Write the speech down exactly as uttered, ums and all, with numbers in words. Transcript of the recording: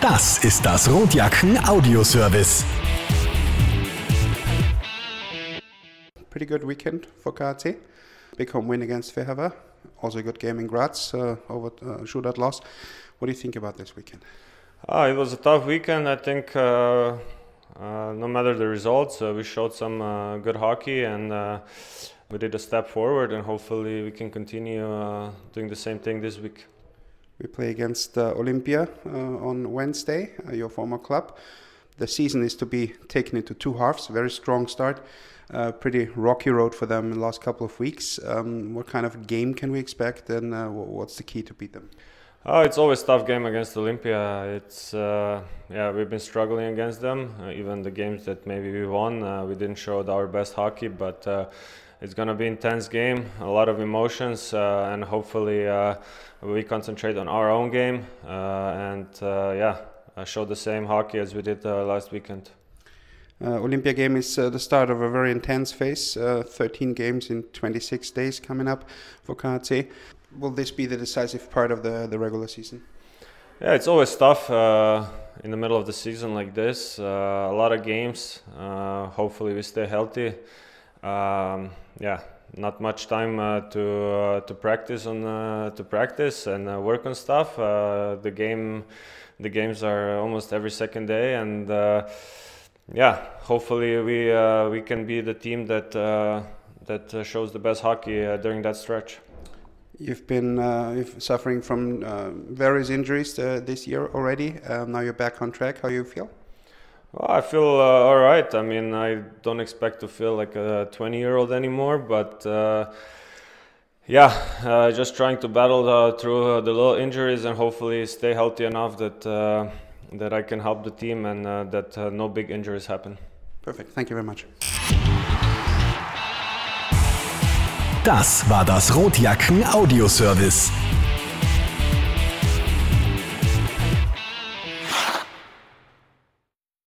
Das ist das Rotjacken Audioservice. Pretty good weekend for K A C. Big home win against Fehervar. Also a good game in Graz uh, over uh, shootout loss. What do you think about this weekend? Ah, it was a tough weekend. I think uh, uh, no matter the results, uh, we showed some uh, good hockey and uh, we did a step forward, and hopefully we can continue uh, doing the same thing this week. We play against uh, Olympia uh, on Wednesday, uh, your former club. The season is to be taken into two halves. Very strong start. Uh, pretty rocky road for them in the last couple of weeks. Um, what kind of game can we expect, and uh, what's the key to beat them? Oh, it's always a tough game against Olympia. It's uh, yeah, we've been struggling against them. Uh, even the games that maybe we won, uh, we didn't show our best hockey. But uh, it's gonna be an intense game, a lot of emotions, uh, and hopefully uh, we concentrate on our own game uh, and uh, yeah, uh, show the same hockey as we did uh, last weekend. Uh, Olympia game is uh, the start of a very intense phase. Uh, thirteen games in twenty-six days coming up for K A C. Will this be the decisive part of the, the regular season? Yeah, it's always tough uh, in the middle of the season like this. Uh, a lot of games. Uh, hopefully we stay healthy. Um, yeah, not much time uh, to uh, to practice on uh, to practice and uh, work on stuff. Uh, the game, the games are almost every second day, and uh, yeah, hopefully we uh, we can be the team that uh, that uh, shows the best hockey uh, during that stretch. You've been uh, suffering from uh, various injuries uh, this year already. Um, now you're back on track. How do you feel? Well, I feel uh, all right. I mean, I don't expect to feel like a twenty-year-old anymore, but uh, yeah, uh, just trying to battle uh, through uh, the little injuries and hopefully stay healthy enough that uh, that I can help the team and uh, that uh, no big injuries happen. Perfect. Thank you very much. Das war das Rotjacken Audioservice.